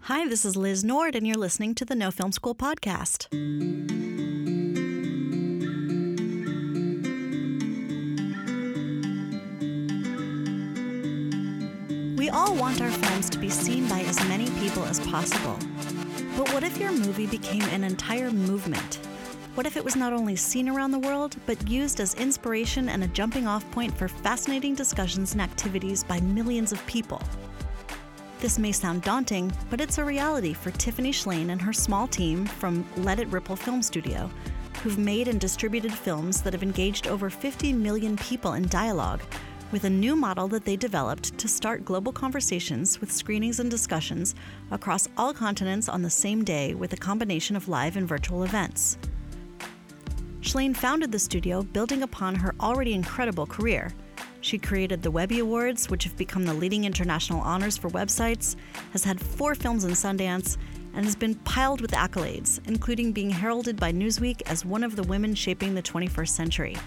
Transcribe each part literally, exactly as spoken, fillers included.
Hi, this is Liz Nord, and you're listening to the No Film School podcast. We all want our films to be seen by as many people as possible. But what if your movie became an entire movement? What if it was not only seen around the world, but used as inspiration and a jumping-off point for fascinating discussions and activities by millions of people? This may sound daunting, but it's a reality for Tiffany Shlain and her small team from Let It Ripple Film Studio, who've made and distributed films that have engaged over fifty million people in dialogue, with a new model that they developed to start global conversations with screenings and discussions across all continents on the same day with a combination of live and virtual events. Shlain founded the studio building upon her already incredible career. She created the Webby Awards, which have become the leading international honors for websites, has had four films in Sundance, and has been piled with accolades, including being heralded by Newsweek as one of the women shaping the twenty-first century.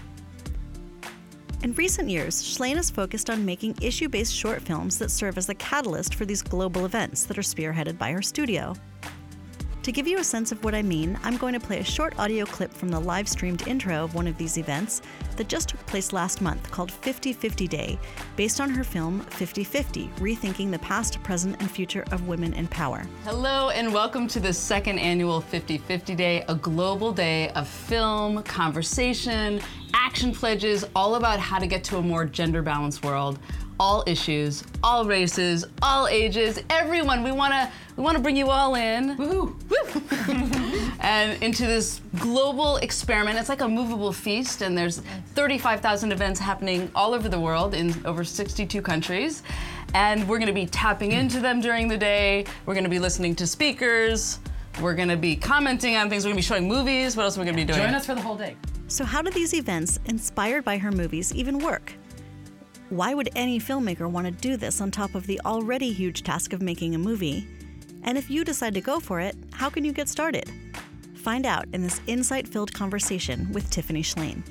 In recent years, Shlain has focused on making issue-based short films that serve as a catalyst for these global events that are spearheaded by her studio. To give you a sense of what I mean, I'm going to play a short audio clip from the live-streamed intro of one of these events that just took place last month called fifty fifty Day, based on her film fifty fifty, Rethinking the Past, Present, and Future of Women in Power. Hello and welcome to the second annual fifty fifty Day, a global day of film, conversation, action pledges, all about how to get to a more gender-balanced world. All issues, all races, all ages, everyone. We wanna we wanna bring you all in. Woo! Woo! And into this global experiment. It's like a movable feast, and there's thirty-five thousand events happening all over the world in over sixty-two countries. And we're gonna be tapping into them during the day. We're gonna be listening to speakers. We're gonna be commenting on things. We're gonna be showing movies. What else are we gonna be doing? Join us for the whole day. So how do these events, inspired by her movies, even work? Why would any filmmaker want to do this on top of the already huge task of making a movie? And if you decide to go for it, how can you get started? Find out in this insight-filled conversation with Tiffany Shlain.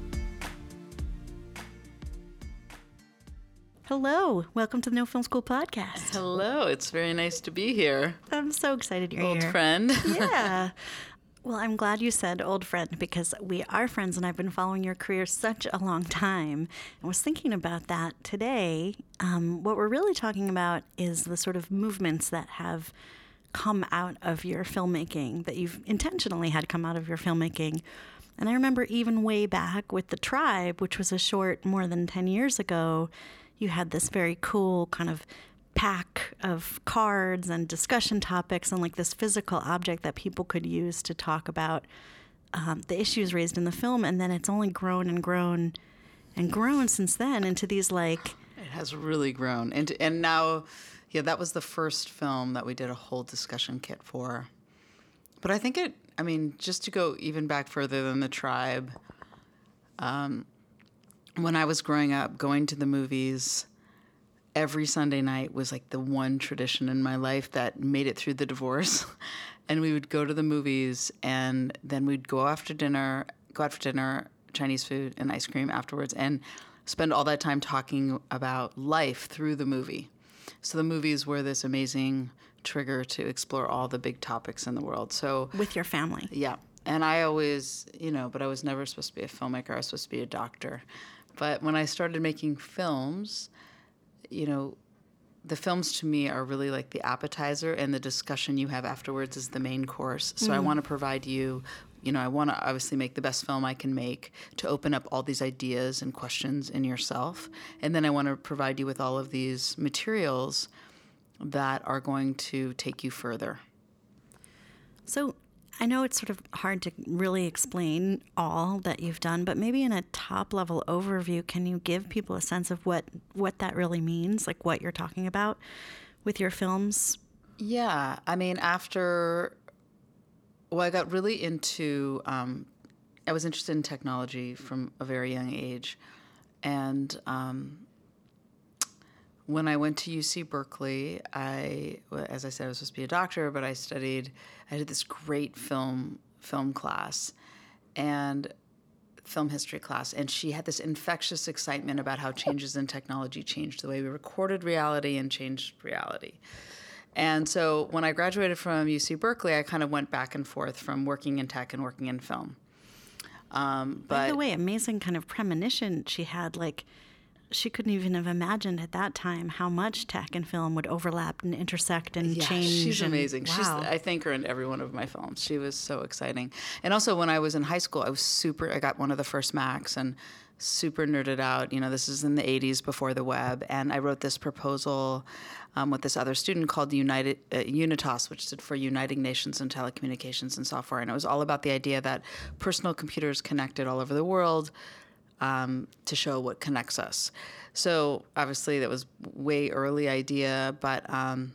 Hello, welcome to the No Film School podcast. Hello, it's very nice to be here. I'm so excited you're Old here. friend. Yeah. Well, I'm glad you said old friend because we are friends and I've been following your career such a long time. I was thinking about that today. Um, what we're really talking about is the sort of movements that have come out of your filmmaking, that you've intentionally had come out of your filmmaking. And I remember even way back with The Tribe, which was a short more than ten years ago, you had this very cool kind of pack of cards and discussion topics and like this physical object that people could use to talk about um, the issues raised in the film. And then it's only grown and grown and grown since then into these like... It has really grown. And and now, yeah, that was the first film that we did a whole discussion kit for. But I think it, I mean, just to go even back further than The Tribe, um, when I was growing up, going to the movies every Sunday night was like the one tradition in my life that made it through the divorce. And we would go to the movies and then we'd go after dinner, go out for dinner, Chinese food and ice cream afterwards, and spend all that time talking about life through the movie. So the movies were this amazing trigger to explore all the big topics in the world. So with your family. Yeah. And I always, you know, but I was never supposed to be a filmmaker. I was supposed to be a doctor. But when I started making films, you know, the films to me are really like the appetizer, and the discussion you have afterwards is the main course. So mm. I want to provide you, you know, I want to obviously make the best film I can make to open up all these ideas and questions in yourself. And then I want to provide you with all of these materials that are going to take you further. So I know it's sort of hard to really explain all that you've done, but maybe in a top-level overview, can you give people a sense of what, what that really means, like what you're talking about with your films? Yeah. I mean, after, well, I got really into, um, I was interested in technology from a very young age. And um, when I went to U C Berkeley, I, as I said, I was supposed to be a doctor, but I studied, I did this great film film class and film history class, and she had this infectious excitement about how changes in technology changed the way we recorded reality and changed reality. And so when I graduated from U C Berkeley, I kind of went back and forth from working in tech and working in film. Um, but By the way, amazing kind of premonition she had. Like, she couldn't even have imagined at that time how much tech and film would overlap and intersect and yeah, change. she's and, amazing. Wow. She's, I thank her in every one of my films. She was so exciting. And also when I was in high school, I was super, I got one of the first Macs and super nerded out. You know, this is in the eighties before the web. And I wrote this proposal um, with this other student called United uh, UNITAS, which stood for Uniting Nations in Telecommunications and Software. And it was all about the idea that personal computers connected all over the world um, to show what connects us. So obviously that was way early idea, but um,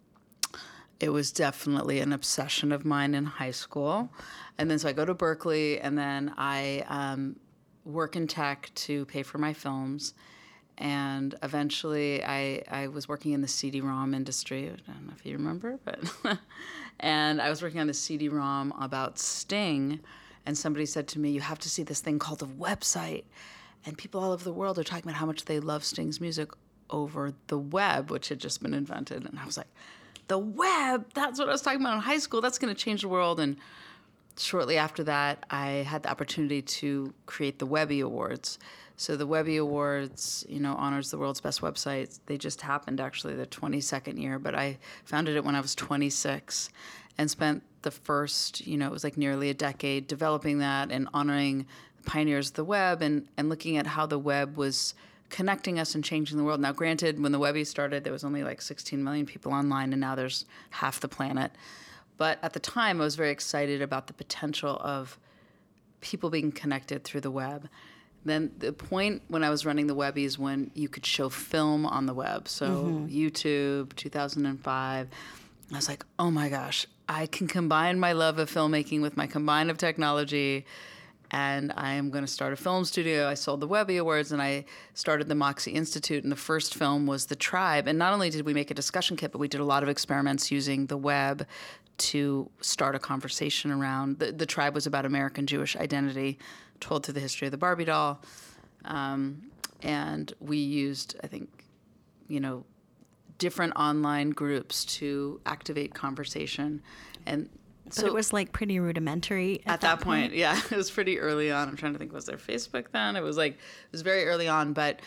it was definitely an obsession of mine in high school. And then so I go to Berkeley, and then I um, work in tech to pay for my films. And eventually I, I was working in the C D ROM industry. I don't know if you remember, but and I was working on the C D ROM about Sting, and somebody said to me, you have to see this thing called a website. And people all over the world are talking about how much they love Sting's music over the web, which had just been invented. And I was like, the web, that's what I was talking about in high school. That's going to change the world. And shortly after that, I had the opportunity to create the Webby Awards. So the Webby Awards, you know, honors the world's best websites. They just happened, actually, the twenty-second year. But I founded it when I was twenty-six and spent the first, you know, it was like nearly a decade developing that and honoring pioneers of the web and, and looking at how the web was connecting us and changing the world. Now, granted, when the Webby started, there was only like sixteen million people online, and now there's half the planet. But at the time, I was very excited about the potential of people being connected through the web. Then the point when I was running the Webby is when you could show film on the web. So mm-hmm. YouTube, two thousand five. I was like, oh my gosh, I can combine my love of filmmaking with my combine of technology, and I am going to start a film studio. I sold the Webby Awards, and I started the Moxie Institute, and the first film was The Tribe. And not only did we make a discussion kit, but we did a lot of experiments using the web to start a conversation around. The, the Tribe was about American Jewish identity, told through the history of the Barbie doll. Um, and we used, I think, you know, different online groups to activate conversation. And But so it was like pretty rudimentary at, at that, that point, point. Yeah, it was pretty early on. I'm trying to think, was there Facebook then? It was like, it was very early on. But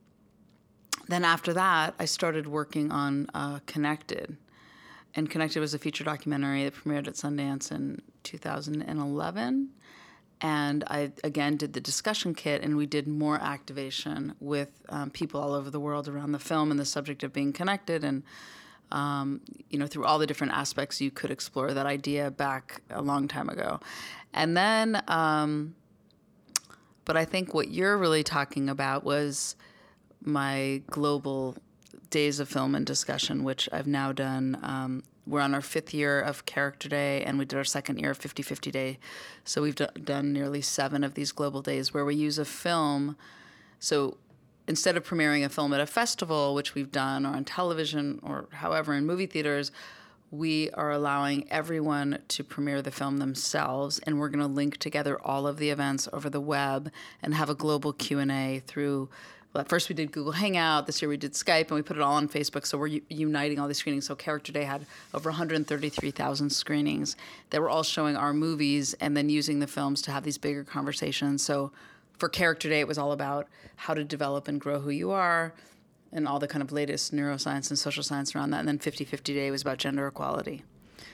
then after that, I started working on uh, Connected. And Connected was a feature documentary that premiered at Sundance in two thousand eleven. And I, again, did the discussion kit, and we did more activation with um, people all over the world around the film and the subject of being connected. And Um, you know, through all the different aspects you could explore that idea back a long time ago. And then, um, but I think what you're really talking about was my global days of film and discussion, which I've now done. Um, we're on our fifth year of Character Day, and we did our second year of fifty fifty Day. So we've do- done nearly seven of these global days where we use a film. So instead of premiering a film at a festival, which we've done, or on television, or however in movie theaters, we are allowing everyone to premiere the film themselves, and we're going to link together all of the events over the web and have a global Q and A through, well, at first we did Google Hangout, this year we did Skype, and we put it all on Facebook, so we're u- uniting all these screenings. So Character Day had over one hundred thirty-three thousand screenings that were all showing our movies and then using the films to have these bigger conversations. So for Character Day, it was all about how to develop and grow who you are and all the kind of latest neuroscience and social science around that. And then fifty fifty Day was about gender equality.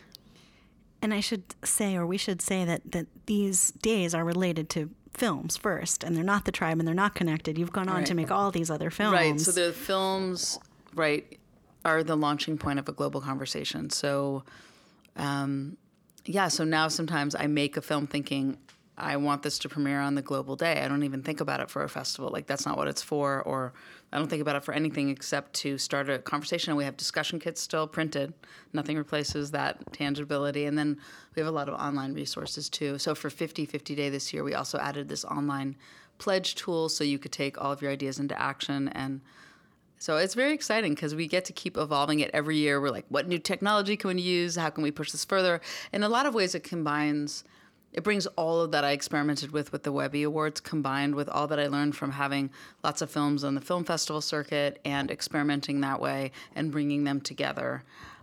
And I should say, or we should say, that, that these days are related to films first, and they're not The Tribe, and they're not Connected. You've gone on Right. to make all these other films. Right. So the films, right, are the launching point of a global conversation. So, um, yeah, so now sometimes I make a film thinking, I want this to premiere on the global day. I don't even think about it for a festival. Like, that's not what it's for. Or I don't think about it for anything except to start a conversation. We have discussion kits still printed. Nothing replaces that tangibility. And then we have a lot of online resources, too. So for fifty fifty Day this year, we also added this online pledge tool so you could take all of your ideas into action. And so it's very exciting because we get to keep evolving it every year. We're like, what new technology can we use? How can we push this further? In a lot of ways, it combines... It brings all of that I experimented with with the Webby Awards combined with all that I learned from having lots of films on the film festival circuit and experimenting that way and bringing them together.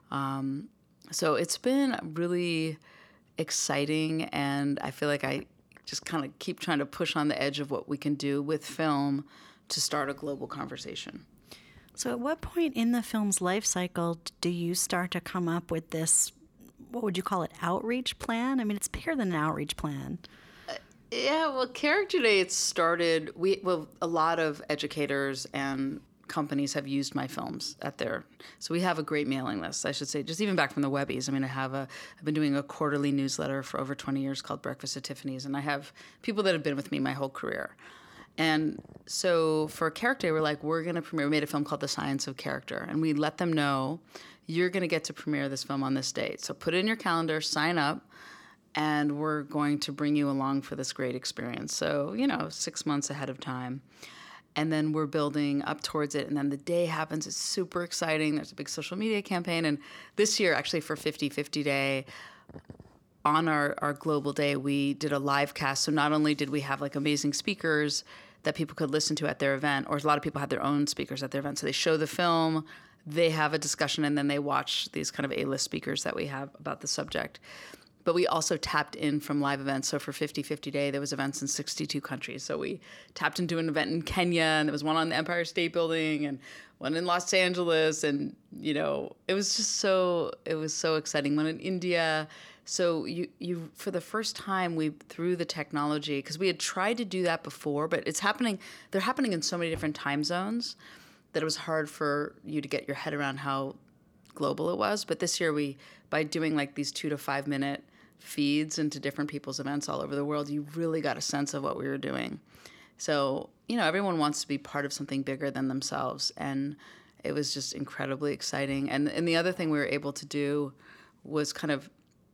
Um, so it's been really exciting, and I feel like I just kind of keep trying to push on the edge of what we can do with film to start a global conversation. So at what point in the film's life cycle do you start to come up with this, what would you call it, outreach plan? I mean, it's bigger than an outreach plan. Uh, yeah, well, Character Day, it started, we well, a lot of educators and companies have used my films at their, so we have a great mailing list, I should say, just even back from the Webbies. I mean, I have a, I've been doing a quarterly newsletter for over twenty years called Breakfast at Tiffany's, and I have people that have been with me my whole career. And so for Character Day, we're like, we're going to premiere, we made a film called The Science of Character, and we let them know, you're going to get to premiere this film on this date. So put it in your calendar, sign up, and we're going to bring you along for this great experience. So, you know, six months ahead of time. And then we're building up towards it, and then the day happens. It's super exciting. There's a big social media campaign. And this year, actually, for fifty fifty Day, on our, our global day, we did a live cast. So not only did we have like amazing speakers that people could listen to at their event, or a lot of people had their own speakers at their event. So they show the film, they have a discussion, and then they watch these kind of A-list speakers that we have about the subject. But we also tapped in from live events. So for fifty fifty Day, there was events in sixty-two countries. So we tapped into an event in Kenya, and there was one on the Empire State Building, and one in Los Angeles. And, you know, it was just so, it was so exciting. One in India. So you, you for the first time, we, through the technology, because we had tried to do that before, but it's happening, they're happening in so many different time zones that it was hard for you to get your head around how global it was. But this year, we, by doing like these two to five minute feeds into different people's events all over the world, you really got a sense of what we were doing. So, you know, everyone wants to be part of something bigger than themselves. And it was just incredibly exciting. And, and the other thing we were able to do was kind of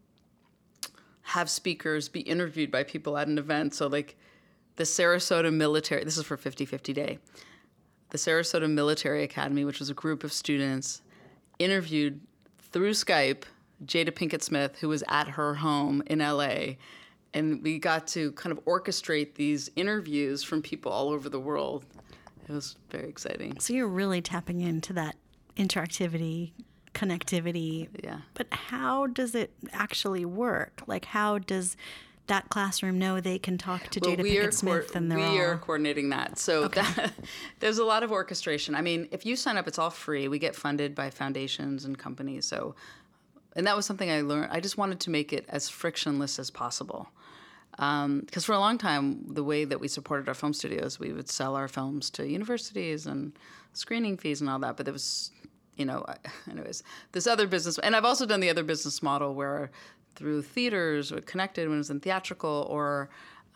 have speakers be interviewed by people at an event. So like the Sarasota Military, this is for fifty fifty Day, the Sarasota Military Academy, which was a group of students, interviewed through Skype Jada Pinkett Smith, who was at her home in L A, and we got to kind of orchestrate these interviews from people all over the world. It was very exciting. So you're really tapping into that interactivity, connectivity. Yeah. But how does it actually work? Like, how does that classroom know they can talk to well, Jada we Pinkett Smith co- and they're we all... are coordinating that. So Okay. that, there's a lot of orchestration. I mean, if you sign up, it's all free. We get funded by foundations and companies. So, and that was something I learned. I just wanted to make it as frictionless as possible. Because um, for a long time, the way that we supported our film studios, we would sell our films to universities and screening fees and all that. But there was, you know, anyways, this other business. And I've also done the other business model where through theaters or Connected when it was in theatrical, or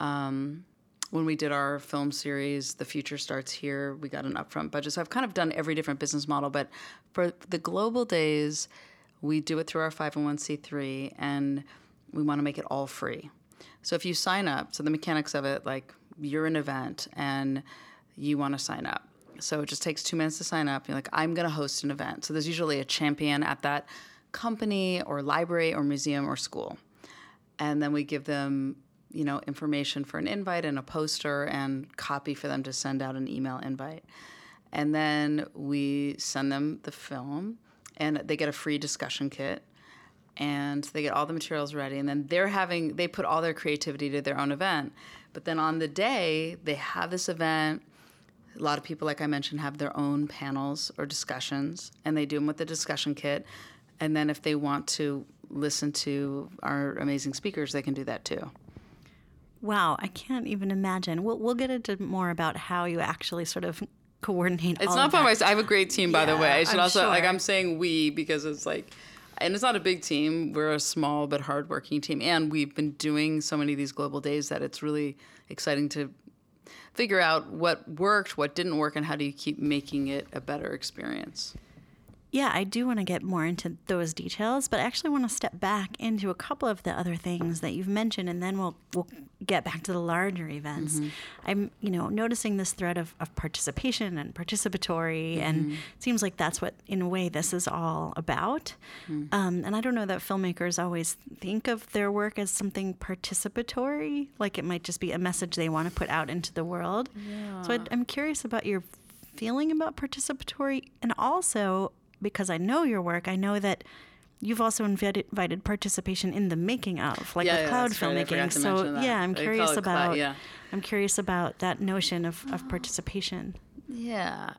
um, when we did our film series, The Future Starts Here, we got an upfront budget. So I've kind of done every different business model. But for the global days, we do it through our five oh one c three, and we want to make it all free. So if you sign up, so the mechanics of it, like you're an event and you want to sign up. So it just takes two minutes to sign up. You're like, I'm going to host an event. So there's usually a champion at that company or library or museum or school. And then we give them, you know, information for an invite and a poster and copy for them to send out an email invite. And then we send them the film, and they get a free discussion kit, and they get all the materials ready, and then they're having, they put all their creativity to their own event. But then on the day, they have this event. A lot of people, like I mentioned, have their own panels or discussions, and they do them with the discussion kit. And then if they want to listen to our amazing speakers, they can do that too. Wow, I can't even imagine. We'll, we'll get into more about how you actually sort of coordinate It's all not of by that. myself. I have a great team, by the Yeah, way. I should I'm also, like, sure. I'm saying we because it's like, and it's not a big team. We're a small but hardworking team. And we've been doing so many of these global days that it's really exciting to figure out what worked, what didn't work, and how do you keep making it a better experience. Yeah, I do want to get more into those details, but I actually want to step back into a couple of the other things that you've mentioned, and then we'll we'll get back to the larger events. Mm-hmm. I'm, you know, noticing this thread of, of participation and participatory, and it seems like that's what, in a way, this is all about. Mm. Um, and I don't know that filmmakers always think of their work as something participatory, like it might just be a message they want to put out into the world. Yeah. So I'd, I'm curious about your feeling about participatory, and also, because I know your work, I know that you've also invited, invited participation in the making of, like Yeah, with yeah, cloud that's right. I filmmaking. forgot to So mention that. yeah, I'm They curious call it about cloud, yeah. I'm curious about that notion of, of participation. Yeah.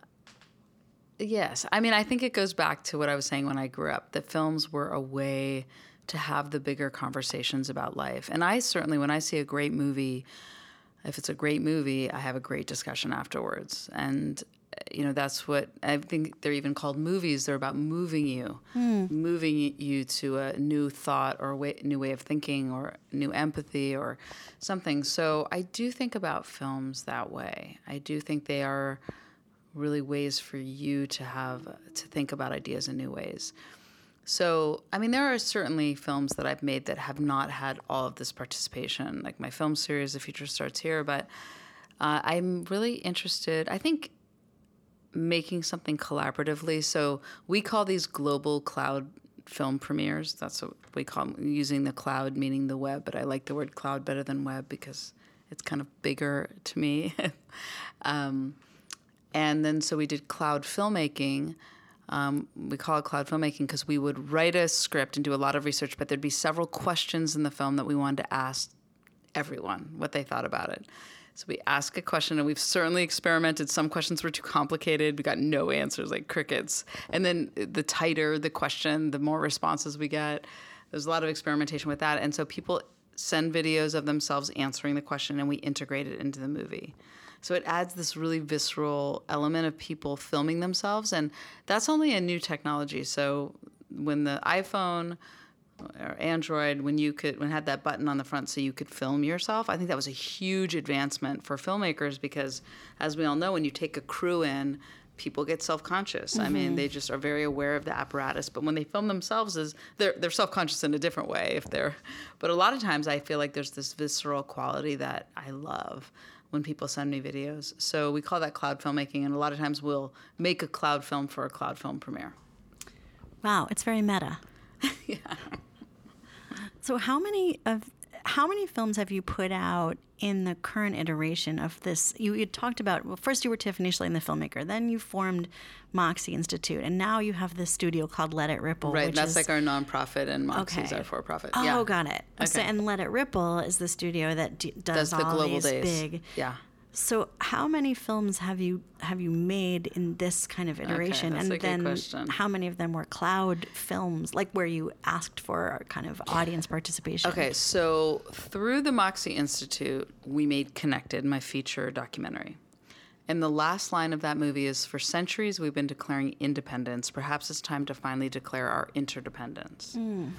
Yes. I mean, I think it goes back to what I was saying when I grew up, that films were a way to have the bigger conversations about life. And I certainly, when I see a great movie, if it's a great movie, I have a great discussion afterwards. And, you know, that's what I think they're even called movies. They're about moving you, mm. moving you to a new thought or a way, new way of thinking or new empathy or something. So I do think about films that way. I do think they are really ways for you to have, to think about ideas in new ways. So, I mean, there are certainly films that I've made that have not had all of this participation, like my film series, The Future Starts Here. But uh, I'm really interested, I think, making something collaboratively. So we call these global cloud film premieres. That's what we call them, using the cloud, meaning the web. But I like the word cloud better than web because it's kind of bigger to me. um, and then so we did cloud filmmaking. Um, we call it cloud filmmaking because we would write a script and do a lot of research, but there'd be several questions in the film that we wanted to ask everyone what they thought about it. So we ask a question, and we've certainly experimented. Some questions were too complicated. We got no answers, like crickets. And then the tighter the question, the more responses we get. There's a lot of experimentation with that. And so people send videos of themselves answering the question, and we integrate it into the movie. So it adds this really visceral element of people filming themselves, and that's only a new technology. So when the iPhone or Android, when you could, when it had that button on the front so you could film yourself, I think that was a huge advancement for filmmakers because, as we all know, when you take a crew in, people get self-conscious. Mm-hmm. I mean, they just are very aware of the apparatus. But when they film themselves, is they're they're self-conscious in a different way. If they're, but a lot of times I feel like there's this visceral quality that I love when people send me videos. So we call that cloud filmmaking, and a lot of times we'll make a cloud film for a cloud film premiere. Wow, it's very meta. Yeah. So how many of how many films have you put out in the current iteration of this? You, you talked about, well, first you were Tiffany Slayton, the filmmaker, then you formed Moxie Institute, and now you have this studio called Let It Ripple. Right, which that's is, like our nonprofit, and Moxie's okay. our for-profit. Oh, yeah. got it. Okay. So, and Let It Ripple is the studio that d- does, does the all global these days. big. Yeah. So how many films have you have you made in this kind of iteration? Okay, that's and a good then question. how many of them were cloud films, like where you asked for kind of audience participation? Okay, so through the Moxie Institute, we made Connected, my feature documentary. And the last line of that movie is, for centuries we've been declaring independence. Perhaps it's time to finally declare our interdependence. Mm.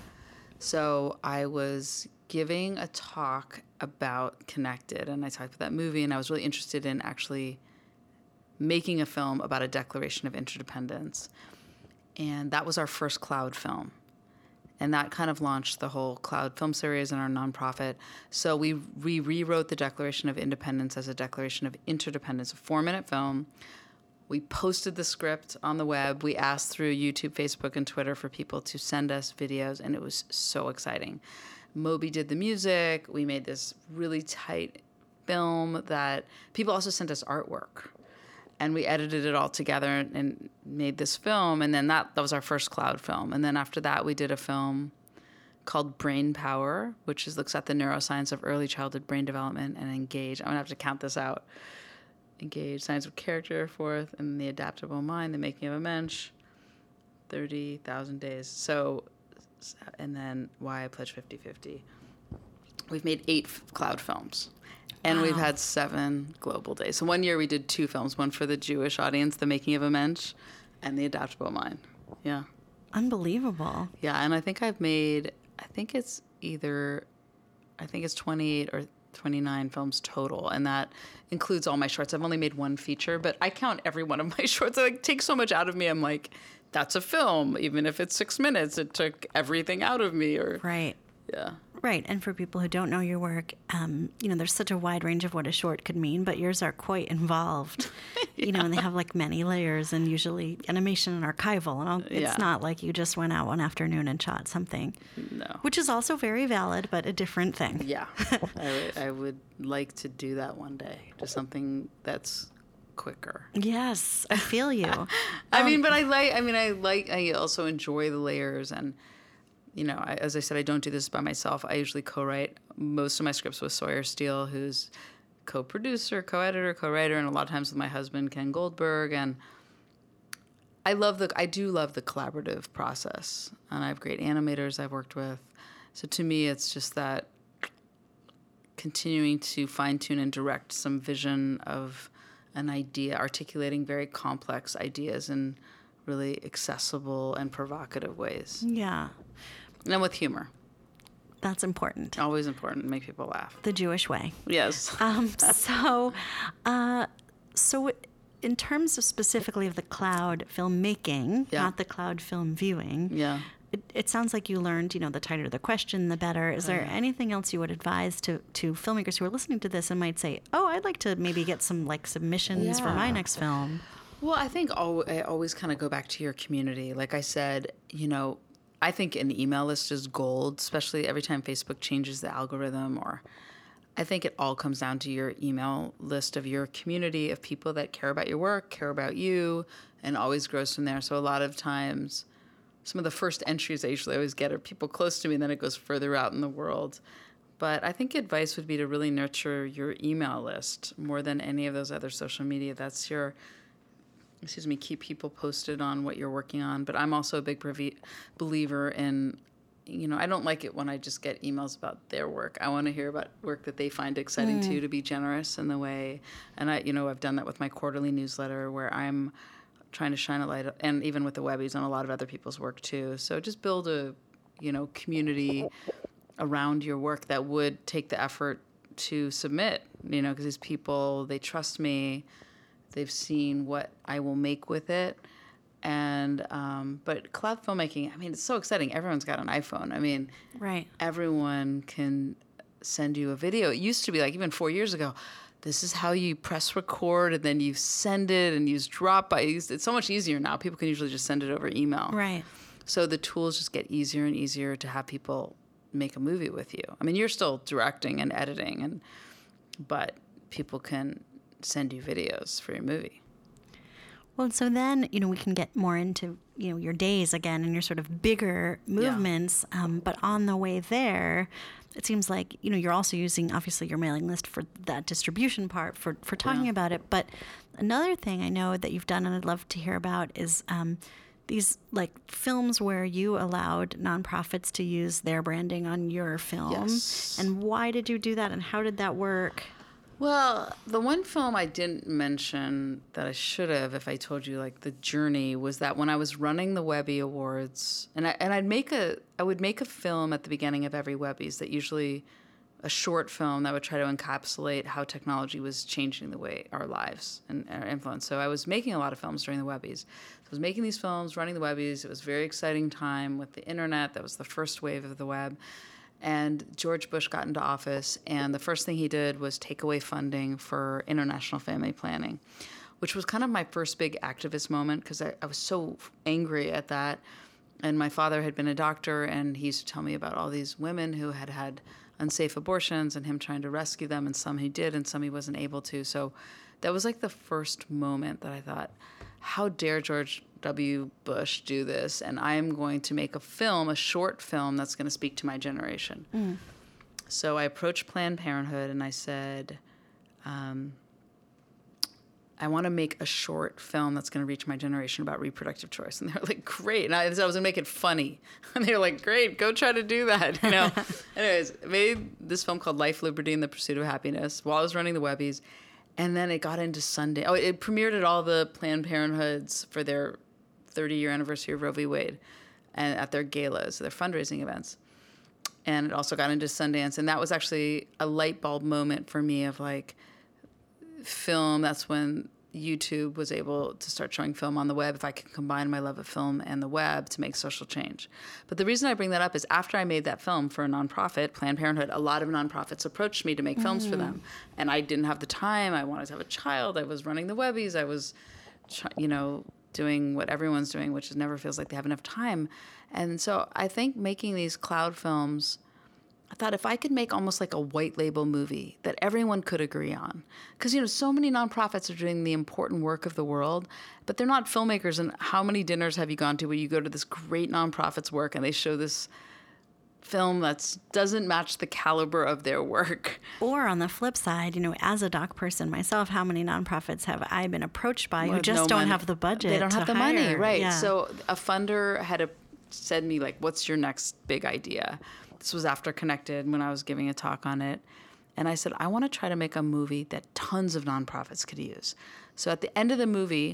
So I was giving a talk about Connected, and I talked about that movie, and I was really interested in actually making a film about a declaration of interdependence. And that was our first cloud film. And that kind of launched the whole cloud film series and our nonprofit. So we, we rewrote the Declaration of Independence as a declaration of interdependence, a four-minute film. We posted the script on the web. We asked through YouTube, Facebook, and Twitter for people to send us videos, and it was so exciting. Moby did the music. We made this really tight film that people also sent us artwork. And we edited it all together and made this film. And then that, that was our first cloud film. And then after that, we did a film called Brain Power, which is, looks at the neuroscience of early childhood brain development, and Engage. I'm going to have to count this out. Engage, Science of Character, fourth, and The Adaptable Mind, The Making of a Mensch, thirty thousand Days. So, and then Why I Pledge fifty-fifty. We've made eight f- cloud films. And wow. We've had seven global days. So one year we did two films, one for the Jewish audience, The Making of a Mensch, and The Adaptable Mind. Yeah. Unbelievable. Yeah, and I think I've made, I think it's either, I think it's twenty-eight or twenty-nine films total, and that includes all my shorts. I've only made one feature, but I count every one of my shorts. It like, takes so much out of me. I'm like, that's a film. Even if it's six minutes, it took everything out of me. Or Right. Yeah. Right. And for people who don't know your work, um, you know, there's such a wide range of what a short could mean, but yours are quite involved, yeah. you know, and they have like many layers and usually animation and archival. And all, it's yeah. not like you just went out one afternoon and shot something. No. Which is also very valid, but a different thing. Yeah. I, w- I would like to do that one day. Just something that's quicker. Yes, I feel you. I Um, mean, but I like, I mean, I like, I also enjoy the layers. And, you know, I, as I said, I don't do this by myself. I usually co-write most of my scripts with Sawyer Steele, who's co-producer, co-editor, co-writer, and a lot of times with my husband, Ken Goldberg. And I love the, I do love the collaborative process. And I have great animators I've worked with. So to me, it's just that continuing to fine-tune and direct some vision of an idea, articulating very complex ideas in really accessible and provocative ways. Yeah, And with humor. that's important. Always important to make people laugh. The Jewish way. Yes. Um, so, uh, so in terms of specifically of the cloud filmmaking, Yeah. not the cloud film viewing, Yeah. it, it sounds like you learned, you know, the tighter the question, the better. Is there yeah. anything else you would advise to, to filmmakers who are listening to this and might say, oh, I'd like to maybe get some like submissions for my Yeah. next film? Well, I think al- I always kind of go back to your community. Like I said, you know, I think an email list is gold, especially every time Facebook changes the algorithm. Or I think it all comes down to your email list of your community of people that care about your work, care about you, and always grows from there. So a lot of times, some of the first entries I usually always get are people close to me, and then it goes further out in the world. But I think advice would be to really nurture your email list more than any of those other social media. That's your, excuse me, keep people posted on what you're working on. But I'm also a big previ- believer in, you know, I don't like it when I just get emails about their work. I want to hear about work that they find exciting too, to be generous in the way. And I, you know, I've done that with my quarterly newsletter where I'm trying to shine a light, and even with the Webbies, on a lot of other people's work too. So just build a, you know, community around your work that would take the effort to submit, you know, because these people, they trust me. They've seen what I will make with it. And, um, but cloud filmmaking, I mean, it's so exciting. Everyone's got an iPhone. I mean, Right. everyone can send you a video. It used to be like, even four years ago, this is how you press record, and then you send it and use Dropbox. It's so much easier now. People can usually just send it over email. Right. So the tools just get easier and easier to have people make a movie with you. I mean, you're still directing and editing, and but people can send you videos for your movie. Well, so then, you know, we can get more into, you know, your days again and your sort of bigger movements. Um, but on the way there, it seems like, you know, you're also using, obviously, your mailing list for that distribution part, for, for talking Yeah. about it. But another thing I know that you've done and I'd love to hear about is um, these, like, films where you allowed nonprofits to use their branding on your film. Yes. And why did you do that, and how did that work? Well, the one film I didn't mention that I should have, if I told you, like, the journey, was that when I was running the Webby Awards, and I and I'd make a I would make a film at the beginning of every Webbies, that usually a short film that would try to encapsulate how technology was changing the way our lives and our influence. So I was making a lot of films during the Webbies. So I was making these films, running the Webbies. It was a very exciting time with the internet. That was the first wave of the web. And George Bush got into office, and the first thing he did was take away funding for international family planning, which was kind of my first big activist moment, because I, I was so angry at that. And my father had been a doctor, and he used to tell me about all these women who had had unsafe abortions and him trying to rescue them, and some he did and some he wasn't able to. So that was like the first moment that I thought, how dare George W. Bush do this? And I am going to make a film, a short film that's going to speak to my generation. Mm. So I approached Planned Parenthood and I said, um, I want to make a short film that's going to reach my generation about reproductive choice. And they're like, great. And I, I was going to make it funny. And they were like, great, go try to do that. You know. Anyways, I made this film called Life, Liberty, and the Pursuit of Happiness while I was running the Webbies. And then it got into Sunday. Oh, it premiered at all the Planned Parenthoods for their thirty-year anniversary of Roe v. Wade, and at their galas, their fundraising events. And it also got into Sundance. And that was actually a light bulb moment for me of like film. That's when YouTube was able to start showing film on the web, if I could combine my love of film and the web to make social change. But the reason I bring that up is after I made that film for a nonprofit, Planned Parenthood, a lot of nonprofits approached me to make mm. films for them. And I didn't have the time. I wanted to have a child. I was running the Webbies. I was, you know, doing what everyone's doing, which is never feels like they have enough time. And so I think making these cloud films I thought if I could make almost like a white label movie that everyone could agree on, because, you know, so many nonprofits are doing the important work of the world, but they're not filmmakers. And how many dinners have you gone to where you go to this great nonprofit's work and they show this film that doesn't match the caliber of their work? Or on the flip side, you know, as a doc person myself, how many nonprofits have I been approached by who With just no don't money. have the budget? They don't to have the hire. money, right? Yeah. So a funder had a, said to me, like, what's your next big idea? This was after Connected, when I was giving a talk on it. And I said, I want to try to make a movie that tons of nonprofits could use. So at the end of the movie,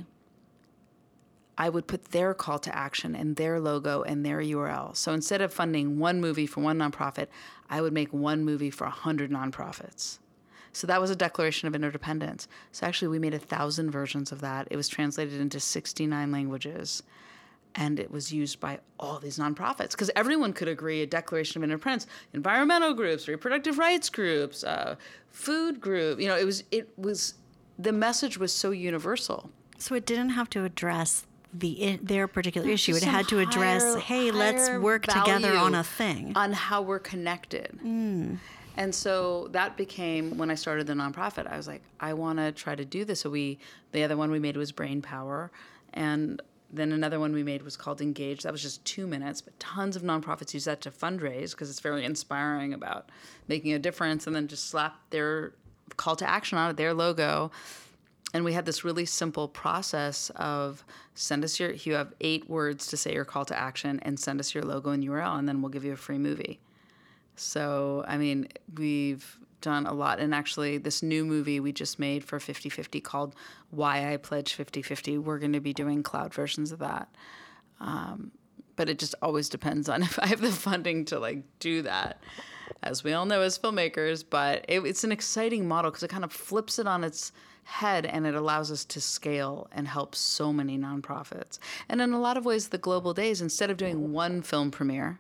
I would put their call to action and their logo and their U R L. So instead of funding one movie for one nonprofit, I would make one movie for one hundred nonprofits. So that was a declaration of interdependence. So actually, we made a thousand versions of that. It was translated into sixty-nine languages. And it was used by all these nonprofits because everyone could agree a Declaration of Independence, environmental groups, reproductive rights groups, uh, food group. You know, it was it was the message was so universal. So it didn't have to address the their particular issue. It Some had to address, higher- hey, let's higher work together value on a thing. on how we're connected. Mm. And so that became, when I started the nonprofit, I was like, I want to try to do this. So we, the other one we made was Brain Power, and then another one we made was called Engage. That was just two minutes, but tons of nonprofits use that to fundraise because it's very inspiring about making a difference, and then just slap their call to action on it, their logo. And we had this really simple process of send us your, you have eight words to say your call to action, and send us your logo and U R L, and then we'll give you a free movie. So, I mean, we've done a lot. And actually, this new movie we just made for fifty fifty called Why I Pledge fifty fifty, we're going to be doing cloud versions of that. Um, but it just always depends on if I have the funding to, like, do that, as we all know as filmmakers. But it, it's an exciting model because it kind of flips it on its head, and it allows us to scale and help so many nonprofits. And in a lot of ways, the Global Days, instead of doing one film premiere,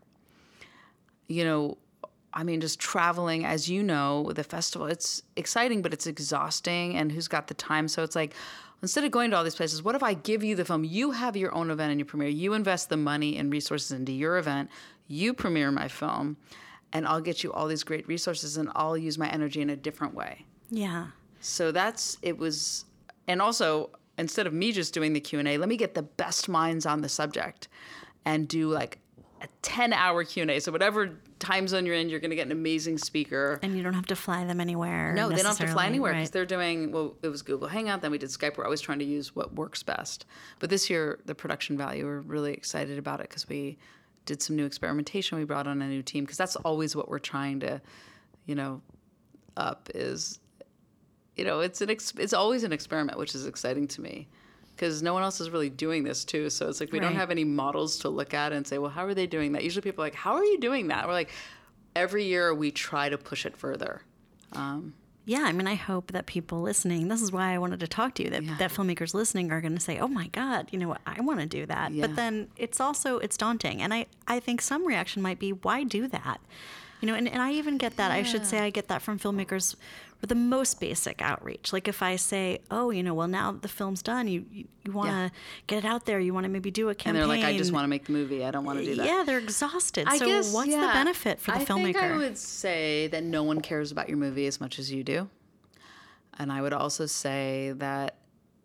you know, I mean, just traveling, as you know, with the festival, it's exciting, but it's exhausting, and who's got the time? So it's like, instead of going to all these places, what if I give you the film? You have your own event and you premiere. You invest the money and resources into your event. You premiere my film, and I'll get you all these great resources, and I'll use my energy in a different way. Yeah. So that's, it was, and also, instead of me just doing the Q and A, let me get the best minds on the subject and do like a ten-hour Q and A. So whatever time zone you're in, you're going to get an amazing speaker. And you don't have to fly them anywhere. No, they don't have to fly necessarily, anywhere because right. they're doing, well, it was Google Hangout, then we did Skype. We're always trying to use what works best. But this year, the production value, we're really excited about it because we did some new experimentation. We brought on a new team because that's always what we're trying to, you know, up is, you know, it's an ex- it's always an experiment, which is exciting to me because no one else is really doing this too. So it's like we Right. don't have any models to look at and say, well, how are they doing that? Usually people are like, how are you doing that? We're like, every year we try to push it further. Um, Yeah, I mean, I hope that people listening, this is why I wanted to talk to you, that, Yeah. that filmmakers listening are going to say, oh my God, you know what, I want to do that. Yeah. But then it's also, it's daunting. And I, I think some reaction might be, why do that? You know, and, and I even get that. I should say I get that from filmmakers for the most basic outreach. Like if I say, oh, you know, well, now the film's done, you you, you want to Yeah. get it out there, you want to maybe do a and campaign. they're like, I just want to make the movie. I don't want to do that. Yeah, they're exhausted. I so guess, what's yeah. the benefit for the I filmmaker? think I would say that no one cares about your movie as much as you do. And I would also say that,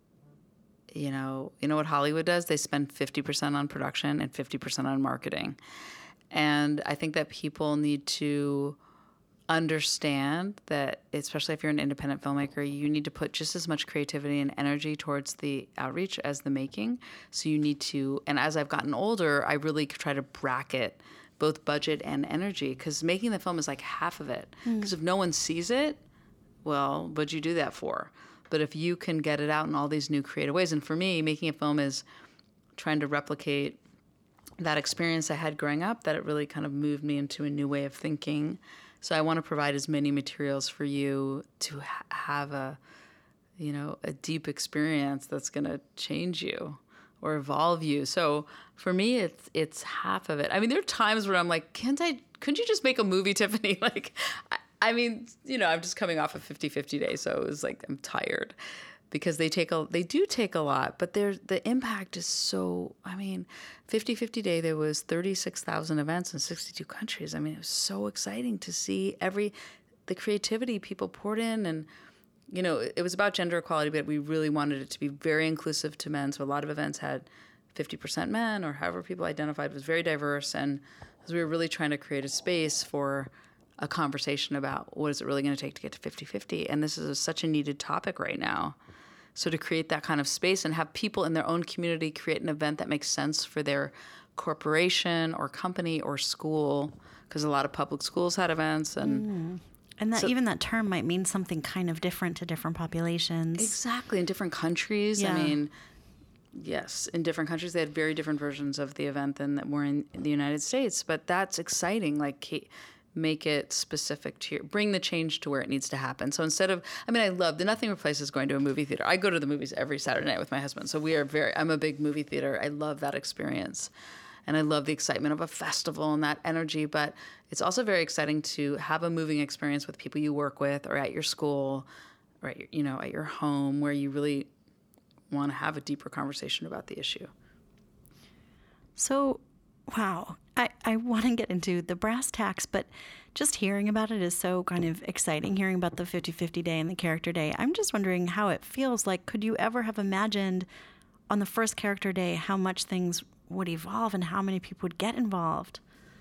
you know, you know what Hollywood does? They spend fifty percent on production and fifty percent on marketing. And I think that people need to understand that, especially if you're an independent filmmaker, you need to put just as much creativity and energy towards the outreach as the making. So you need to, and as I've gotten older, I really try to bracket both budget and energy because making the film is like half of it. Because if no one sees it, well, what'd you do that for? But if you can get it out in all these new creative ways, and for me, making a film is trying to replicate that experience I had growing up, that it really kind of moved me into a new way of thinking. So I want to provide as many materials for you to ha- have a, you know, a deep experience that's going to change you or evolve you. So for me, it's it's half of it. I mean, there are times where I'm like, can't I? Couldn't you just make a movie, Tiffany? Like, I, I mean, you know, I'm just coming off a fifty fifty day, so it was like I'm tired. because they take a they do take a lot, but they're the impact is so. I mean, fifty fifty Day, there was thirty-six thousand events in sixty-two countries. I mean, it was so exciting to see every the creativity people poured in, and you know, it was about gender equality, but we really wanted it to be very inclusive to men. So a lot of events had fifty percent men, or however people identified, was very diverse, and we were really trying to create a space for a conversation about what is it really going to take to get to fifty fifty, and this is a, such a needed topic right now. So to create that kind of space and have people in their own community create an event that makes sense for their corporation or company or school, because a lot of public schools had events. And mm. and that so, even that term might mean something kind of different to different populations. Exactly, in different countries. Yeah. I mean, yes, in different countries they had very different versions of the event than that were in, in the United States. But that's exciting. Like, make it specific to your, bring the change to where it needs to happen. So instead of, I mean, I love, the nothing replaces going to a movie theater. I go to the movies every Saturday night with my husband. So we are very, I'm a big movie theater. I love that experience. And I love the excitement of a festival and that energy. But it's also very exciting to have a moving experience with people you work with or at your school or at your, you know, at your home, where you really want to have a deeper conversation about the issue. So, wow. I, I want to get into the brass tacks, but just hearing about it is so kind of exciting, hearing about the fifty fifty Day and the Character Day. I'm just wondering how it feels like. Could you ever have imagined on the first Character Day how much things would evolve and how many people would get involved?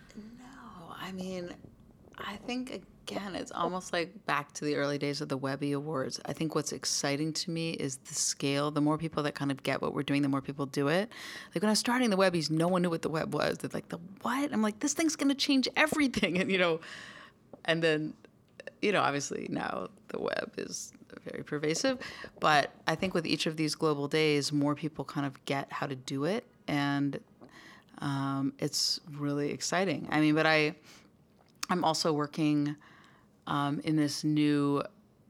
No, I mean, I think, again, it's almost like back to the early days of the Webby Awards. I think what's exciting to me is the scale. The more people that kind of get what we're doing, the more people do it. Like when I was starting the Webbies, no one knew what the web was. They're like, the what? I'm like, this thing's going to change everything. And, you know, and then, you know, obviously now the web is very pervasive. But I think with each of these global days, more people kind of get how to do it. And um, it's really exciting. I mean, but I, I'm also working um, in this new,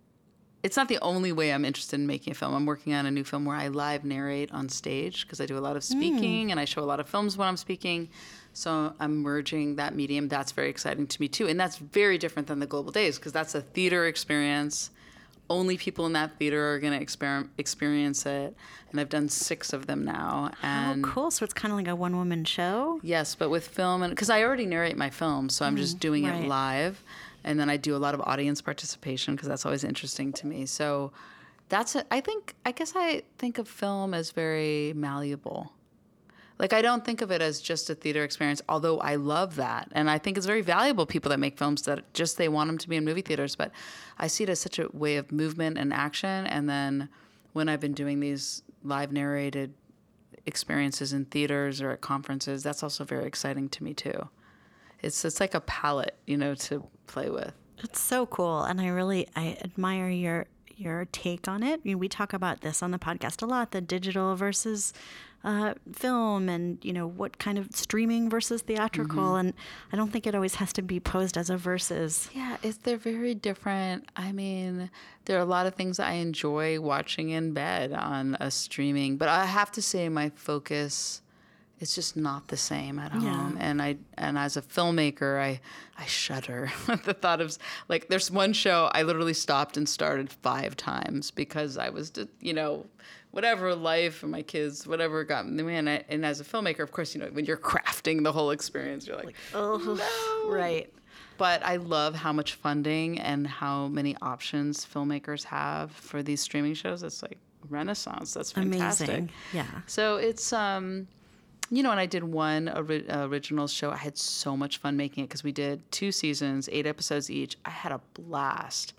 it's not the only way I'm interested in making a film. I'm working on a new film where I live narrate on stage, because I do a lot of speaking mm. and I show a lot of films when I'm speaking. So I'm merging that medium. That's very exciting to me too. And that's very different than the Global Days, because that's a theater experience. Only people in that theater are going to exper- experience it. And I've done six of them now. And oh, cool. So it's kind of like a one-woman show? Yes, but with film. And because I already narrate my film, so I'm mm, just doing right. it live. And then I do a lot of audience participation, because that's always interesting to me. So that's, a, I think, I guess I think of film as very malleable. Like, I don't think of it as just a theater experience, although I love that. And I think it's very valuable, people that make films that just they want them to be in movie theaters. But I see it as such a way of movement and action. And then when I've been doing these live narrated experiences in theaters or at conferences, that's also very exciting to me, too. It's it's like a palette, you know, to play with. It's so cool. And I really, I admire your your take on it. I mean, we talk about this on the podcast a lot, the digital versus uh, film, and, you know, what kind of streaming versus theatrical. Mm-hmm. And I don't think it always has to be posed as a versus. Yeah, it's, they're very different. I mean, there are a lot of things I enjoy watching in bed on a streaming, but I have to say my focus, it's just not the same at home. Yeah. And I and as a filmmaker, I I shudder at the thought of, like, there's one show I literally stopped and started five times because I was, you know, whatever, life and my kids, whatever got me. And, I, and as a filmmaker, of course, you know, when you're crafting the whole experience, you're like, like oh, no. Right. But I love how much funding and how many options filmmakers have for these streaming shows. It's like renaissance. That's fantastic. Amazing. Yeah. So it's, um, you know, and I did one ori- original show. I had so much fun making it because we did two seasons, eight episodes each. I had a blast.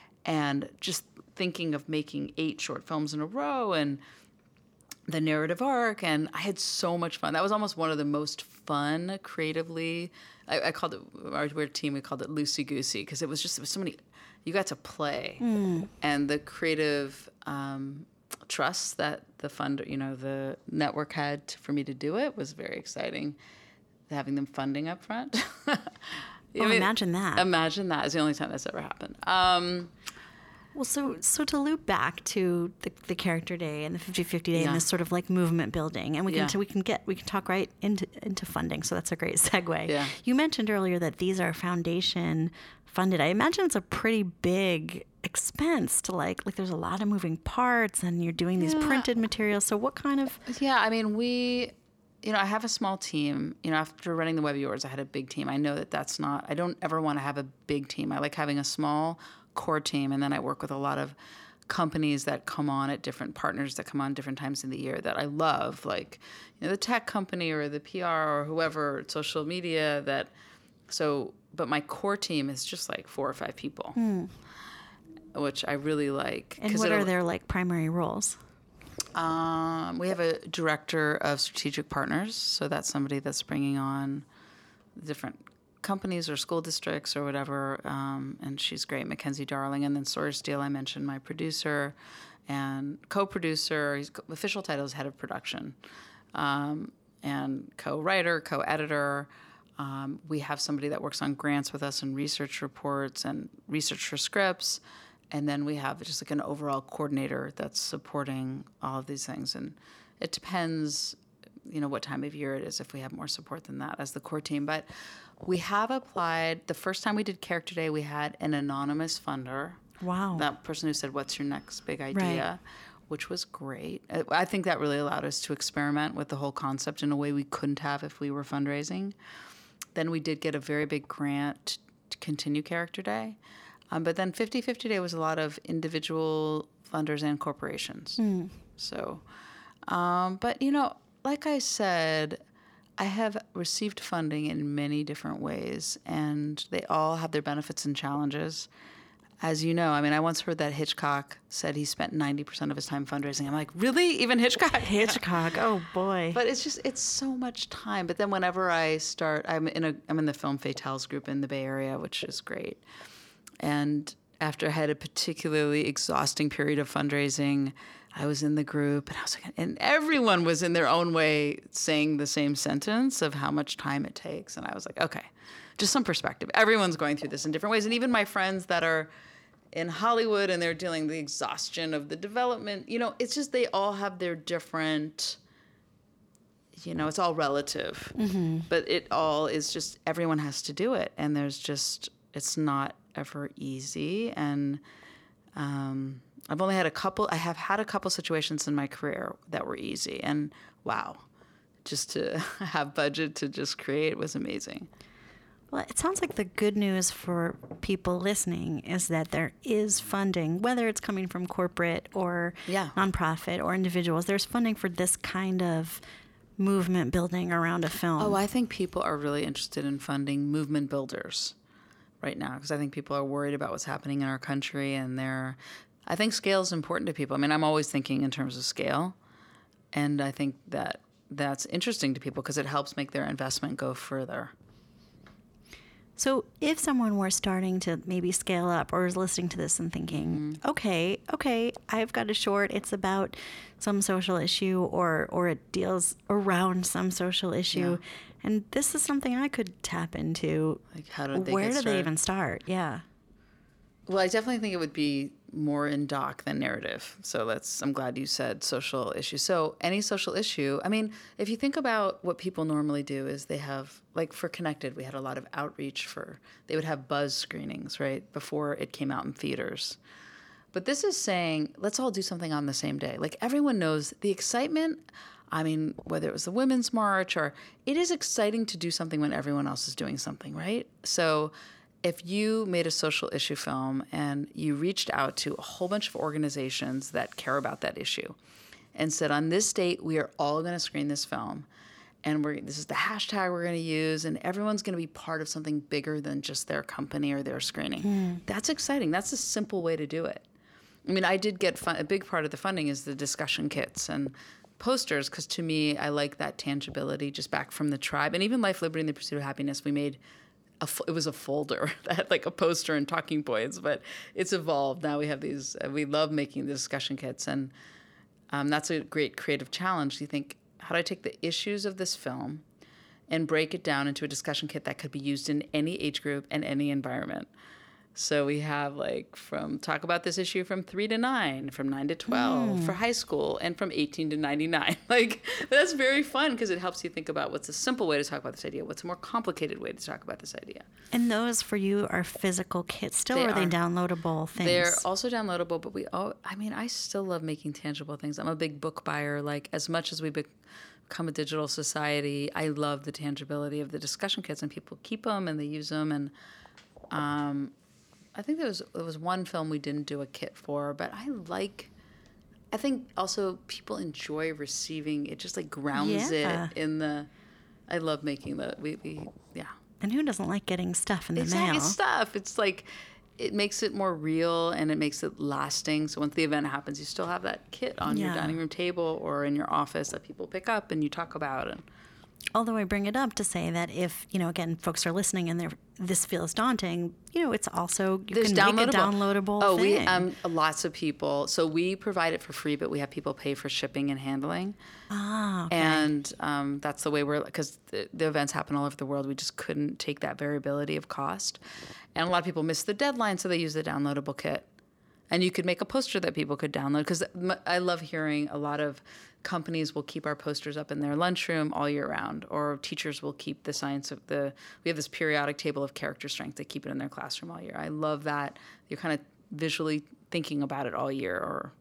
And just thinking of making eight short films in a row and the narrative arc, and I had so much fun. That was almost one of the most fun creatively. I, I called it, our weird team, we called it loosey-goosey, because it was just, there was so many, you got to play. Mm. And the creative um, trust that the fund, you know, the network had to, for me to do it was very exciting. Having them funding up front. Oh, I mean, imagine that. Imagine that. It's the only time that's ever happened. Um, well, so so to loop back to the, the Character Day and the fifty fifty Day yeah. and this sort of like movement building, and we can yeah. we can get we can talk right into into funding. So that's a great segue. Yeah. You mentioned earlier that these are foundation funded. I imagine it's a pretty big expense to like, like there's a lot of moving parts and you're doing these Yeah. printed materials. So what kind of, Yeah, I mean, we, you know, I have a small team. You know, after running the Webby Awards, I had a big team. I know that that's not, I don't ever want to have a big team. I like having a small core team, and then I work with a lot of companies that come on at different partners that come on different times in the year that I love, like, you know, the tech company or the P R or whoever, social media that, so, but my core team is just like four or five people, Hmm. which I really like. and 'cause what are it'll- their like primary roles? Um, we have a director of strategic partners, so that's somebody that's bringing on different companies or school districts or whatever, um, and she's great, Mackenzie Darling. And then Sawyer Steele, I mentioned, my producer and co-producer. His official title is head of production, um, and co-writer, co-editor. Um, we have somebody that works on grants with us and research reports and research for scripts. And then we have just like an overall coordinator that's supporting all of these things. And it depends, you know, what time of year it is, if we have more support than that as the core team. But we have applied, the first time we did Character Day, we had an anonymous funder. Wow. That person who said, what's your next big idea? Right. Which was great. I- I think that really allowed us to experiment with the whole concept in a way we couldn't have if we were fundraising. Then we did get a very big grant to continue Character Day. Um, but then fifty fifty Day was a lot of individual funders and corporations. Mm. So, um, but you know, like I said, I have received funding in many different ways, and they all have their benefits and challenges. As you know, I mean, I once heard that Hitchcock said he spent ninety percent of his time fundraising. I'm like, really? Even Hitchcock? Hitchcock. Oh boy. But it's just, it's so much time. But then whenever I start, I'm in a, I'm in the Film Fatales group in the Bay Area, which is great. And after I had a particularly exhausting period of fundraising, I was in the group, and I was like, and everyone was in their own way saying the same sentence of how much time it takes. And I was like, okay, just some perspective. Everyone's going through this in different ways. And even my friends that are in Hollywood and they're dealing with the exhaustion of the development, you know, it's just they all have their different, you know, it's all relative. Mm-hmm. But it all is just, everyone has to do it. And there's just, it's not ever easy. And um, I've only had a couple, I have had a couple situations in my career that were easy. And wow, just to have budget to just create was amazing. Well, it sounds like the good news for people listening is that there is funding, whether it's coming from corporate or Yeah. nonprofit or individuals. There's funding for this kind of movement building around a film. Oh, I think people are really interested in funding movement builders right now, because I think people are worried about what's happening in our country, and they're, I think scale is important to people. I mean, I'm always thinking in terms of scale, and I think that that's interesting to people because it helps make their investment go further. So if someone were starting to maybe scale up or is listening to this and thinking, mm-hmm. okay, okay, I've got a short, it's about some social issue or or it deals around some social issue, yeah. and this is something I could tap into. Like, how do they Where get do started? they even start? Yeah. Well, I definitely think it would be more in doc than narrative. So let's, I'm glad you said social issue. So any social issue, I mean, if you think about what people normally do is they have, like for Connected, we had a lot of outreach for, they would have buzz screenings, right, before it came out in theaters. But this is saying, let's all do something on the same day. Like everyone knows the excitement, I mean, whether it was the Women's March or, it is exciting to do something when everyone else is doing something, right? So if you made a social issue film and you reached out to a whole bunch of organizations that care about that issue and said, on this date, we are all going to screen this film, and we're, this is the hashtag we're going to use, and everyone's going to be part of something bigger than just their company or their screening. Mm. That's exciting. That's a simple way to do it. I mean, I did get fun, a big part of the funding is the discussion kits and posters, because to me, I like that tangibility just back from the tribe. And even Life, Liberty, and the Pursuit of Happiness, we made A, it was a folder that had like a poster and talking points, but it's evolved. Now we have these, uh, we love making the discussion kits, and um, that's a great creative challenge. You think, how do I take the issues of this film and break it down into a discussion kit that could be used in any age group and any environment? So we have like from talk about this issue from three to nine, from nine to twelve Mm. for high school, and from eighteen to ninety-nine. Like that's very fun because it helps you think about what's a simple way to talk about this idea, what's a more complicated way to talk about this idea. And those for you are physical kits still, They or are they are. downloadable things? They're also downloadable, but we all, I mean, I still love making tangible things. I'm a big book buyer. Like as much as we become a digital society, I love the tangibility of the discussion kits, and people keep them and they use them. And um, I think there was there was one film we didn't do a kit for, but I like. I think also people enjoy receiving it. Just like grounds Yeah. it in the. I love making the we, we yeah. And who doesn't like getting stuff in the Exactly, mail? stuff. It's like it makes it more real and it makes it lasting. So once the event happens, you still have that kit on your Yeah. dining room table or in your office that people pick up and you talk about. And Although I bring it up to say that if, you know, again, folks are listening and they're, this feels daunting, you know, it's also, you there's can downloadable. make a downloadable oh, we thing. um lots of people. So we provide it for free, but we have people pay for shipping and handling. ah, okay. And um, that's the way we're, because the, the events happen all over the world. We just couldn't take that variability of cost. And a lot of people miss the deadline, so they use the downloadable kit. And you could make a poster that people could download, because I love hearing a lot of companies will keep our posters up in their lunchroom all year round, or teachers will keep the science of the, we have this periodic table of character strength, they keep it in their classroom all year. I love that. You're kind of visually thinking about it all year. Or,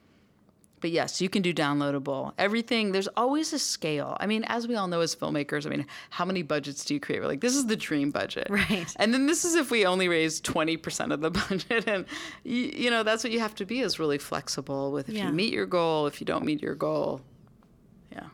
but yes, you can do downloadable. Everything, there's always a scale. I mean, as we all know as filmmakers, I mean, how many budgets do you create? We're like, this is the dream budget. Right. And then this is if we only raise twenty percent of the budget. And, you, you know, that's what you have to be, is really flexible with if Yeah. you meet your goal, if you don't meet your goal. Yeah.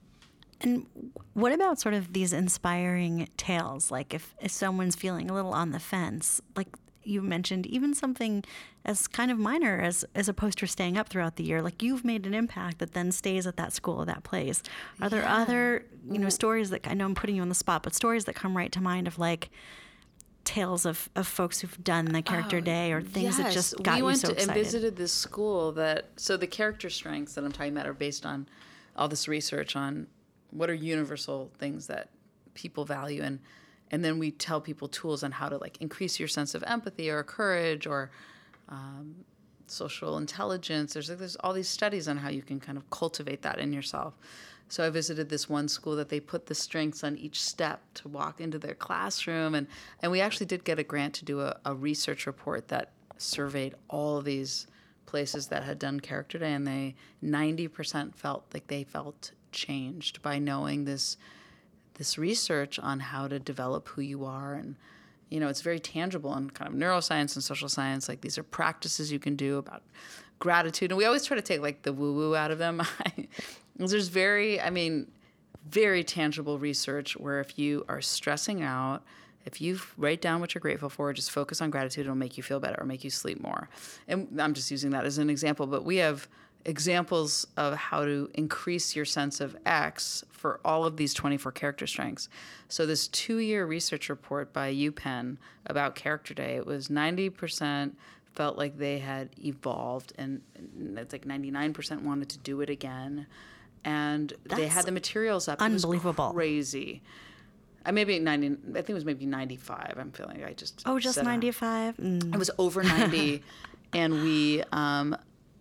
And what about sort of these inspiring tales? Like if, if someone's feeling a little on the fence, like you mentioned, even something as kind of minor as, as a poster staying up throughout the year, like you've made an impact that then stays at that school or that place. Are there Yeah. other, you know, stories that, I know I'm putting you on the spot, but stories that come right to mind of like tales of, of folks who've done the character day or things that just got we you went so to, excited? and visited this school that, so the character strengths that I'm talking about are based on all this research on what are universal things that people value, and and then we tell people tools on how to like increase your sense of empathy or courage or um, social intelligence. There's like there's all these studies on how you can kind of cultivate that in yourself. So I visited this one school that they put the strengths on each step to walk into their classroom, and and we actually did get a grant to do a, a research report that surveyed all of these places that had done Character Day, and they ninety percent felt like they felt changed by knowing this this research on how to develop who you are. And you know, it's very tangible in kind of neuroscience and social science. Like these are practices you can do about gratitude, and we always try to take like the woo woo out of them. There's very, I mean, very tangible research where if you are stressing out, if you write down what you're grateful for, just focus on gratitude, it'll make you feel better or make you sleep more. And I'm just using that as an example, but we have examples of how to increase your sense of X for all of these twenty-four character strengths. So this two-year research report by UPenn about Character Day, it was ninety percent felt like they had evolved, and it's like ninety-nine percent wanted to do it again. And they That's had the materials up. unbelievable. It was crazy. I maybe ninety. I think it was maybe ninety-five. I'm feeling. I just Oh, just said, uh, ninety-five? Mm. It was over ninety, and we um,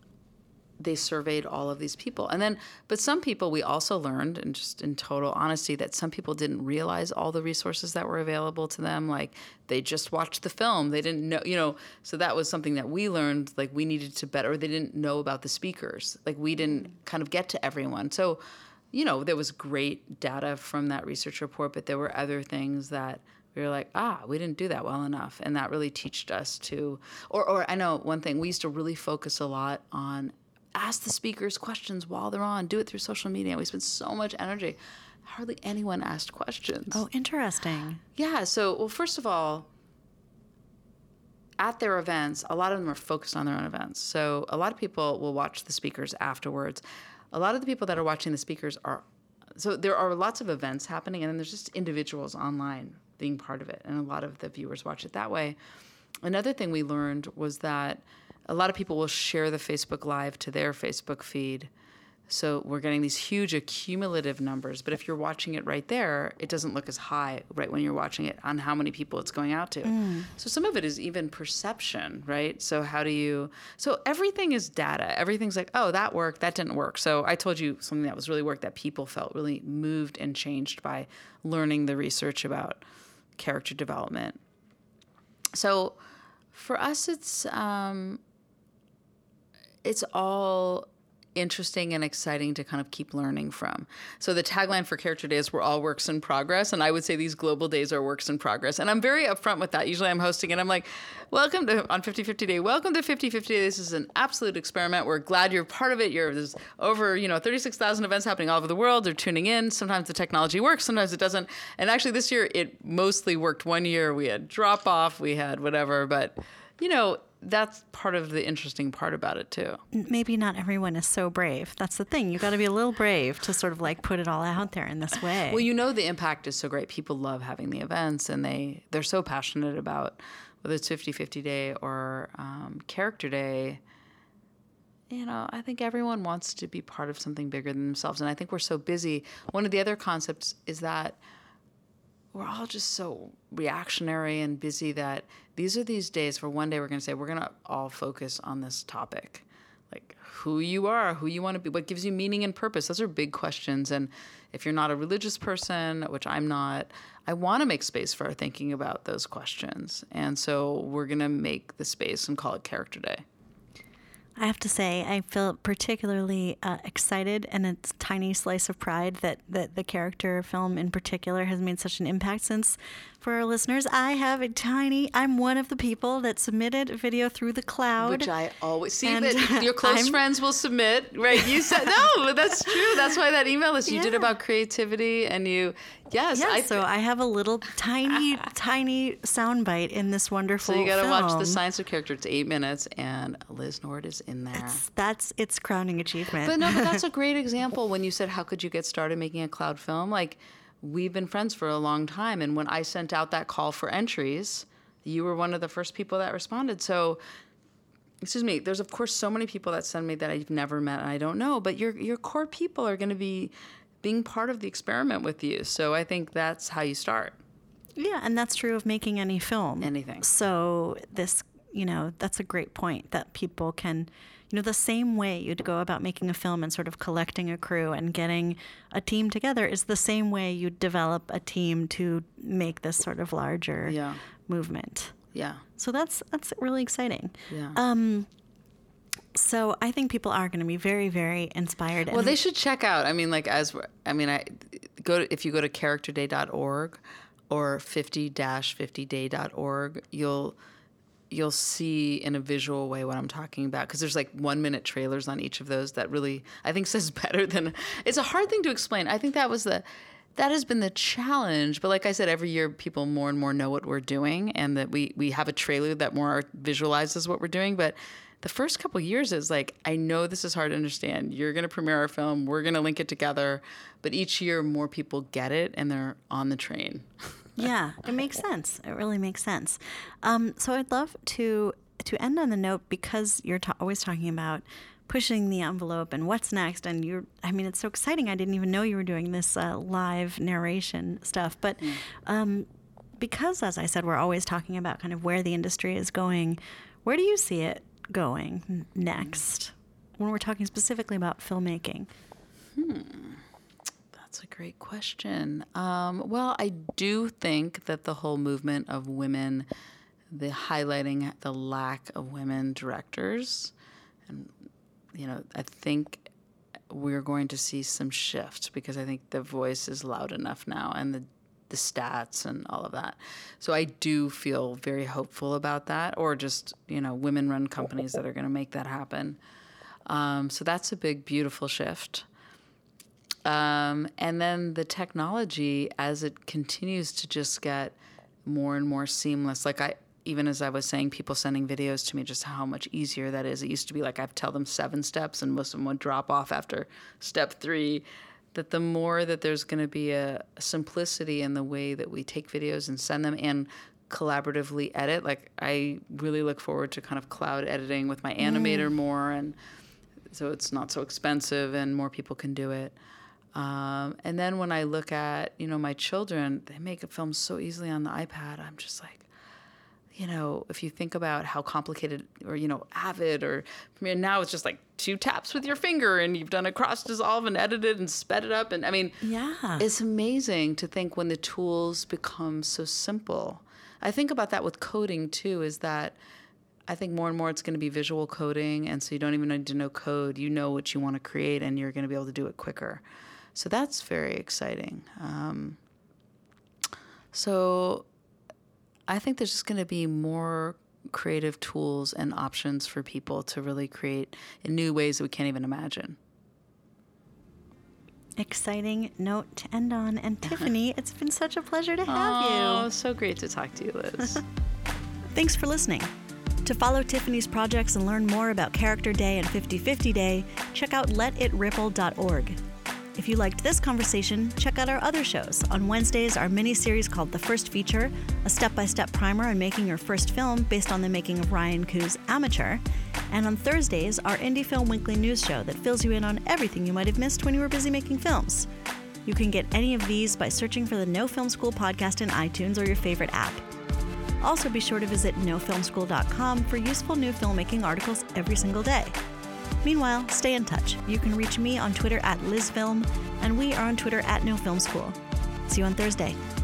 they surveyed all of these people, and then but some people we also learned, and just in total honesty, that some people didn't realize all the resources that were available to them. Like they just watched the film, they didn't know, you know. So that was something that we learned. Like we needed to better. Or they didn't know about the speakers. Like we didn't kind of get to everyone. So, you know, there was great data from that research report, but there were other things that we were like, ah, we didn't do that well enough. And that really taught us to, or, or I know one thing, we used to really focus a lot on ask the speakers questions while they're on, do it through social media. We spent so much energy. Hardly anyone asked questions. Oh, interesting. Yeah, so, well, first of all, at their events, a lot of them are focused on their own events. So a lot of people will watch the speakers afterwards. A lot of the people that are watching the speakers are, so there are lots of events happening, and then there's just individuals online being part of it, and a lot of the viewers watch it that way. Another thing we learned was that a lot of people will share the Facebook Live to their Facebook feed. So we're getting these huge accumulative numbers. But if you're watching it right there, it doesn't look as high right when you're watching it on how many people it's going out to. Mm. So some of it is even perception, right? So how do you, so everything is data. Everything's like, oh, that worked, that didn't work. So I told you something that was really worked that people felt really moved and changed by learning the research about character development. So for us, it's, um, it's all interesting and exciting to kind of keep learning from. So the tagline for Character Day is we're all works in progress. And I would say these global days are works in progress. And I'm very upfront with that. Usually I'm hosting and I'm like, welcome to, on fifty fifty Day, welcome to fifty fifty Day. This is an absolute experiment. We're glad you're part of it. You're, there's over, you know, thirty-six thousand events happening all over the world. They're tuning in. Sometimes the technology works, sometimes it doesn't. And actually this year it mostly worked. One year we had drop off, we had whatever, but you know, that's part of the interesting part about it too. Maybe not everyone is so brave. That's the thing. You got to be a little brave to sort of like put it all out there in this way. Well, you know, the impact is so great. People love having the events, and they they're so passionate about whether it's fifty fifty Day or um, Character Day. You know, I think everyone wants to be part of something bigger than themselves, and I think we're so busy. One of the other concepts is that we're all just so reactionary and busy that these are these days where one day we're going to say, we're going to all focus on this topic. Like who you are, who you want to be, what gives you meaning and purpose. Those are big questions. And if you're not a religious person, which I'm not, I want to make space for thinking about those questions. And so we're going to make the space and call it Character Day. I have to say, I feel particularly uh, excited, and it's a tiny slice of pride that, that the character film in particular has made such an impact. Since, for our listeners, I have a tiny, I'm one of the people that submitted a video through the cloud. Which I always see and, that your close I'm, friends will submit, right? You said, no, but that's true. That's why that email list you yeah. did about creativity and you, yes. Yeah, I, so I have a little tiny, tiny soundbite in this wonderful So you got to film. watch The Science of Character. It's eight minutes, and Liz Nord is in there. It's, that's its crowning achievement. But no, but that's a great example when you said, how could you get started making a cloud film? Like, we've been friends for a long time, and when I sent out that call for entries, you were one of the first people that responded. So, excuse me, there's of course so many people that send me that I've never met and I don't know, but your your core people are going to be being part of the experiment with you. So I think that's how you start. Yeah, and that's true of making any film. Anything. So this, you know, that's a great point that people can, you know, the same way you'd go about making a film and sort of collecting a crew and getting a team together is the same way you develop a team to make this sort of larger yeah. movement. Yeah. So that's that's really exciting. Yeah. Um, so I think people are going to be very, very inspired. Well, and they should check out. I mean, like as I mean, I go to, if you go to character day dot org or fifty dash fifty day dot org, you'll you'll see in a visual way what I'm talking about, because there's like one minute trailers on each of those that really I think says better than. It's a hard thing to explain. I think that was the. That has been the challenge. But like I said, every year people more and more know what we're doing, and that we, we have a trailer that more visualizes what we're doing. But the first couple of years is like, I know this is hard to understand. You're going to premiere our film. We're going to link it together. But each year more people get it and they're on the train. Yeah, it makes sense. It really makes sense. Um, so I'd love to to end on the note, because you're ta- always talking about pushing the envelope and what's next. And you're, I mean, it's so exciting. I didn't even know you were doing this uh, live narration stuff. But um, because, as I said, we're always talking about kind of where the industry is going, where do you see it going next when we're talking specifically about filmmaking? Hmm. That's a great question. Um, well, I do think that the whole movement of women, the highlighting the lack of women directors, and you know, I think we're going to see some shift, because I think the voice is loud enough now, and the the stats and all of that. So I do feel very hopeful about that, or just, you know, women-run companies that are going to make that happen. Um, so that's a big, beautiful shift. Um, and then the technology, as it continues to just get more and more seamless, like I, even as I was saying, people sending videos to me, just how much easier that is. It used to be like I'd tell them seven steps and most of them would drop off after step three. That the more that there's going to be a simplicity in the way that we take videos and send them and collaboratively edit. Like I really look forward to kind of cloud editing with my animator mm. more, and so it's not so expensive and more people can do it. Um, and then when I look at, you know, my children, they make a film so easily on the iPad. I'm just like, you know, if you think about how complicated, or, you know, Avid or Premiere, now it's just like two taps with your finger and you've done a cross dissolve and edited and sped it up. And I mean, yeah, it's amazing to think when the tools become so simple. I think about that with coding too, is that I think more and more it's going to be visual coding. And so you don't even need to know code. You know what you want to create and you're going to be able to do it quicker. So that's very exciting. Um, so I think there's just going to be more creative tools and options for people to really create in new ways that we can't even imagine. Exciting note to end on. And Tiffany, it's been such a pleasure to have Oh, you. so great to talk to you, Liz. Thanks for listening. To follow Tiffany's projects and learn more about Character Day and fifty fifty Day, check out let it ripple dot org. If you liked this conversation, check out our other shows. On Wednesdays, our mini-series called The First Feature, a step-by-step primer on making your first film based on the making of Ryan Koo's Amateur. And on Thursdays, our Indie Film Weekly news show that fills you in on everything you might have missed when you were busy making films. You can get any of these by searching for the No Film School podcast in iTunes or your favorite app. Also, be sure to visit no film school dot com for useful new filmmaking articles every single day. Meanwhile, stay in touch. You can reach me on Twitter at LizFilm, and we are on Twitter at No Film School. See you on Thursday.